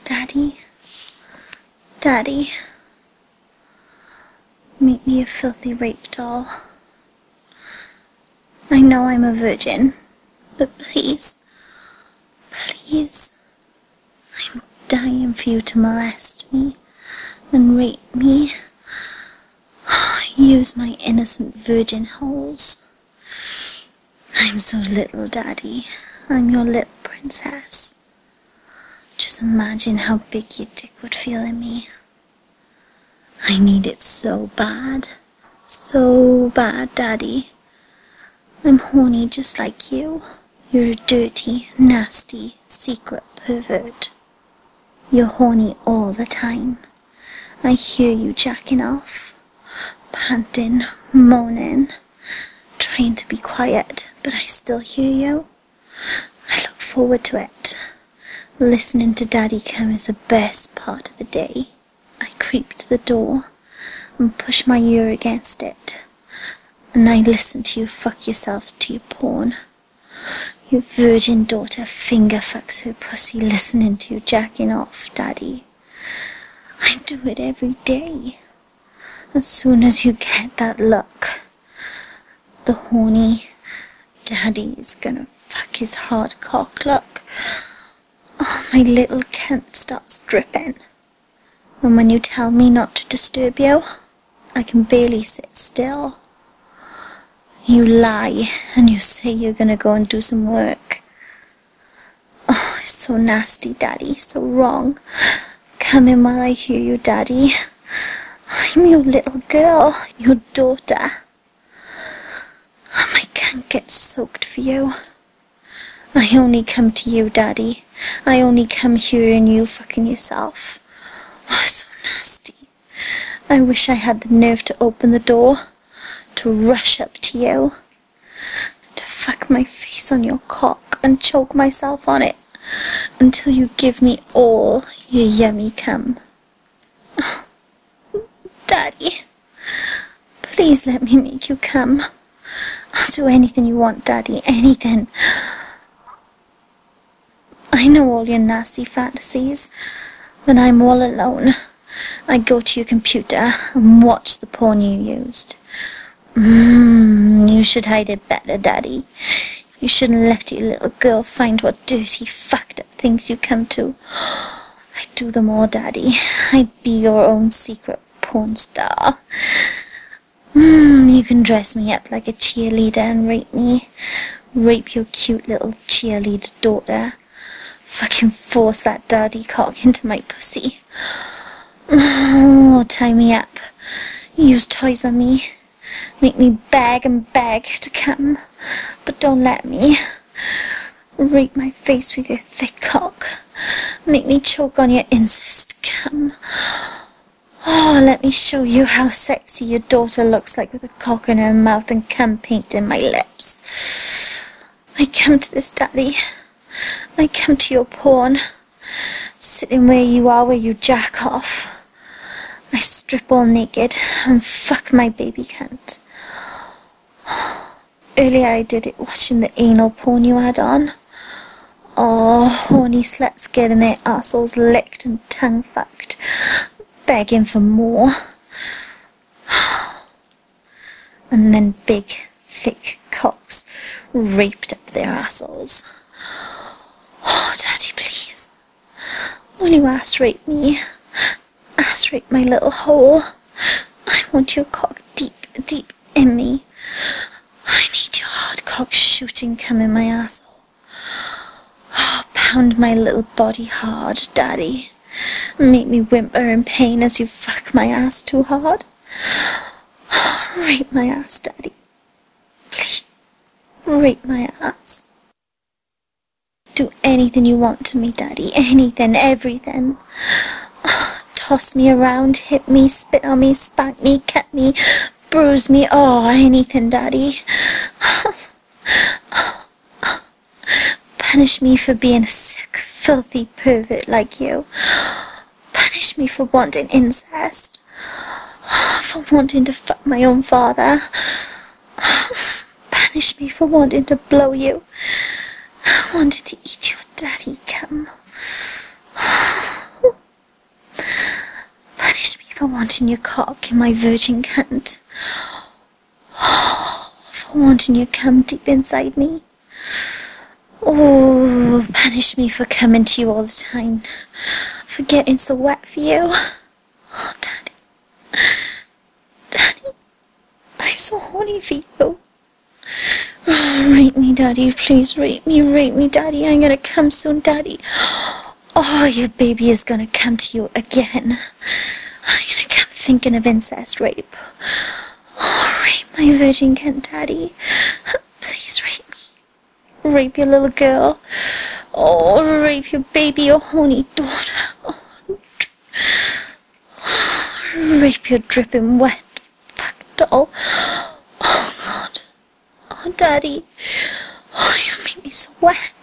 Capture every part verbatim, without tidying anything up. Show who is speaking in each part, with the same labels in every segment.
Speaker 1: Daddy, Daddy, make me a filthy rape doll. I know I'm a virgin, but please, please, I'm dying for you to molest me and rape me. Use my innocent virgin holes. I'm so little, Daddy. I'm your little princess. Just imagine how big your dick would feel in me. I need it so bad. So bad, Daddy. I'm horny just like you. You're a dirty, nasty, secret pervert. You're horny all the time. I hear you jacking off, panting, moaning, trying to be quiet, but I still hear you. I look forward to it. Listening to Daddy come is the best part of the day. I creep to the door and push my ear against it, and I listen to you fuck yourself to your porn. Your virgin daughter finger fucks her pussy listening to you jacking off, Daddy. I do it every day. As soon as you get that look, the horny Daddy is gonna fuck his hard cock look. Oh, my little cunt starts dripping. And when you tell me not to disturb you, I can barely sit still. You lie and you say you're gonna go and do some work. Oh, it's so nasty, Daddy, so wrong. Come in while I hear you, Daddy. I'm your little girl, your daughter. My cunt gets soaked for you. I only come to you, Daddy. I only come hearing you fucking yourself. Oh, so nasty. I wish I had the nerve to open the door, to rush up to you, to fuck my face on your cock and choke myself on it until you give me all your yummy cum. Oh, Daddy, please let me make you come. I'll do anything you want, Daddy, anything. I know all your nasty fantasies. When I'm all alone, I go to your computer and watch the porn you used. Mmm, you should hide it better, Daddy. You shouldn't let your little girl find what dirty, fucked up things you come to. I'd do them all, Daddy. I'd be your own secret porn star. Mmm, you can dress me up like a cheerleader and rape me. Rape your cute little cheerleader daughter. Fucking force that daddy cock into my pussy. Oh, tie me up. Use toys on me. Make me beg and beg to come, but don't let me. Rape my face with your thick cock. Make me choke on your incest cum. Oh, let me show you how sexy your daughter looks like with a cock in her mouth and cum paint in my lips. I come to this, Daddy. I come to your porn, sitting where you are, where you jack off. I strip all naked and fuck my baby cunt. Earlier I did it watching the anal porn you had on. Oh, horny sluts getting their arseholes licked and tongue fucked, begging for more. And then big, thick cocks raped up their arseholes. Oh, Daddy, please. Will you ass rape me? Ass rape my little hole. I want your cock deep, deep in me. I need your hard cock shooting cum in my asshole. Oh, pound my little body hard, Daddy. Make me whimper in pain as you fuck my ass too hard. Oh, rape my ass, Daddy. Please, rape my ass. Do anything you want to me, Daddy. Anything, everything. Oh, toss me around, hit me, spit on me, spank me, cut me, bruise me. Oh, anything, Daddy. Punish me for being a sick, filthy pervert like you. Punish me for wanting incest. For wanting to fuck my own father. Punish me for wanting to blow you. Wanted to eat your daddy cum. wanting your cock in my virgin cunt. For wanting your cum deep inside me. Oh, punish me for coming to you all the time. For getting so wet for you. Oh, Daddy. Daddy. I'm so horny for you. Oh, rape me, Daddy. Please rape me, rape me, Daddy. I'm gonna come soon, Daddy. Oh, your baby is gonna come to you again. I'm gonna come thinking of incest rape. Oh, rape my virgin cunt, Daddy. Please rape me. Rape your little girl. Oh, rape your baby, your horny daughter. Oh, rape your dripping wet fuck doll. Oh, God. Oh, Daddy. Oh, you make me so wet.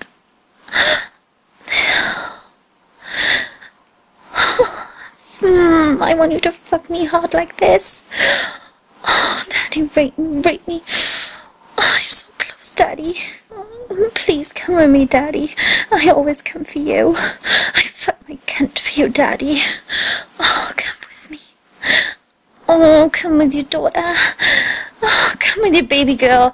Speaker 1: Mm, I want you to fuck me hard like this. Oh, Daddy, rape me, rape me. Oh, you're so close, Daddy. Oh, please come with me, Daddy. I always come for you. I fuck my cunt for you, Daddy. Oh, come with me. Oh, come with your daughter. Oh, come with your baby girl.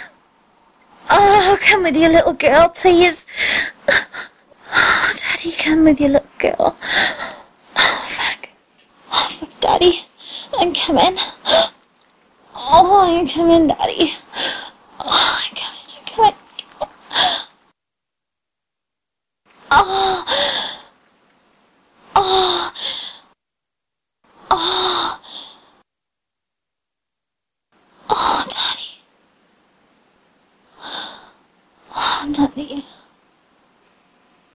Speaker 1: Oh, come with your little girl, please. Oh, Daddy, come with your little girl. Oh, fuck. Oh, fuck, Daddy. I'm coming. Oh, I'm coming, Daddy. Oh, I'm coming, I'm coming. Oh.